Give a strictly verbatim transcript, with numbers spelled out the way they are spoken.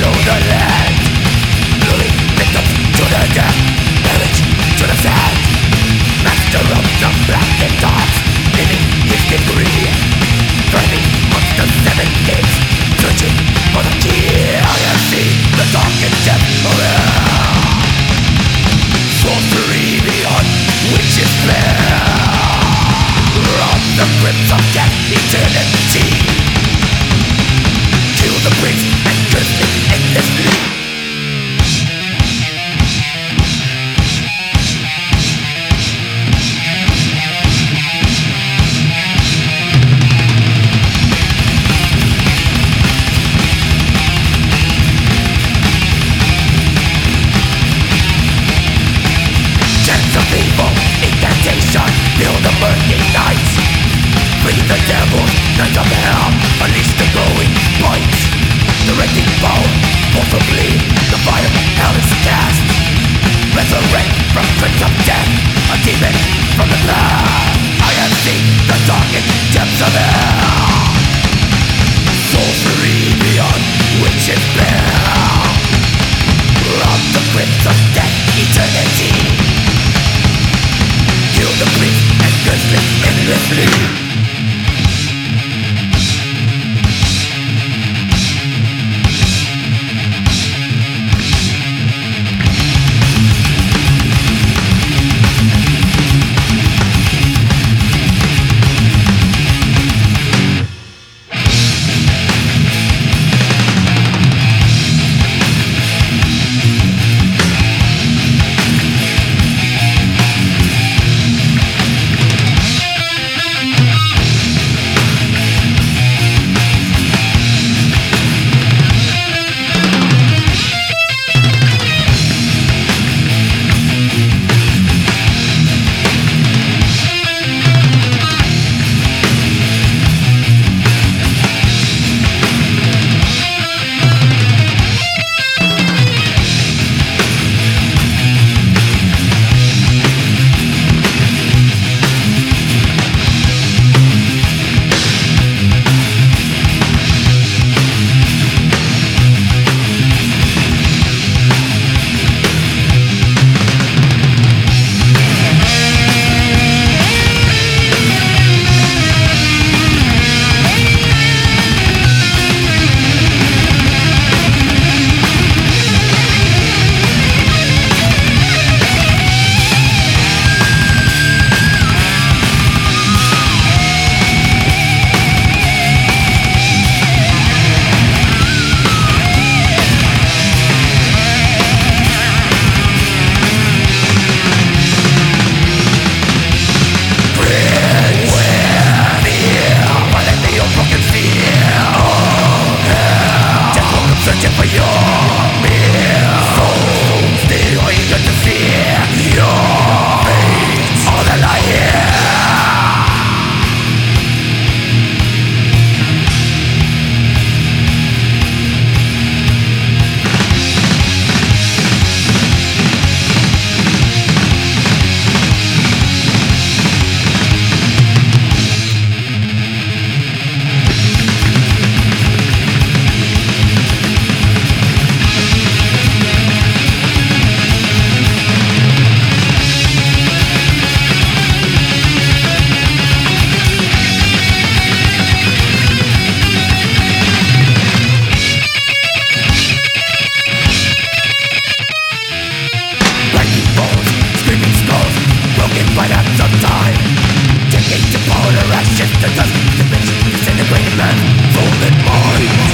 the land, luring victims to the death, marriage to the sand. Master of the blackened thoughts, living his degree, driving up the seven gates, searching for the key. I have seen the dark and depth of hell, sorcery beyond which is fair, on the grips of death, eternity. Kill the priest and curse it endlessly. Fill the burning nights, free the devils, night of hell, unleash the glowing lights. The rending bone, possibly the fire of hell is cast. Resurrect from prince of death, a demon from the past. I have seen the darkest depths of hell, sorcery beyond which is spell, of the prince of death, eternity. Kill the priest and curse it endlessly. Searching for your mere soul, still eager to see your fate. All that I hear, ashes to dust, disintegrated man, folded mind.